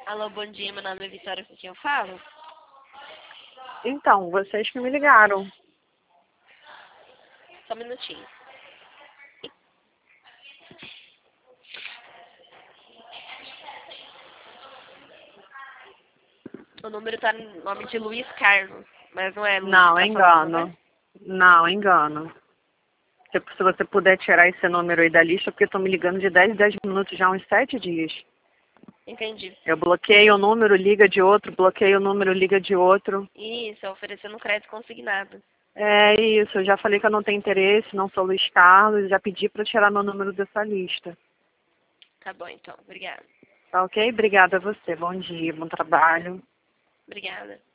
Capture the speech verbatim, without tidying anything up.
Alô, bom dia, meu nome é Vitória, com quem eu falo? Então, vocês que me ligaram. Só um minutinho. O número tá no nome de Luiz Carlos, mas não é Luiz que Não, tá é falando, né? engano. Não, é engano. Se, se você puder tirar esse número aí da lista, porque estão me ligando de dez em dez minutos já há uns sete dias. Entendi. Eu bloqueio o número, liga de outro, bloqueio o número, liga de outro. Isso, é oferecendo crédito consignado. É isso, eu já falei que eu não tenho interesse, não sou Luiz Carlos, já pedi para tirar meu número dessa lista. Tá bom, então. Obrigada. Tá ok? Obrigada a você. Bom dia, bom trabalho. Obrigada.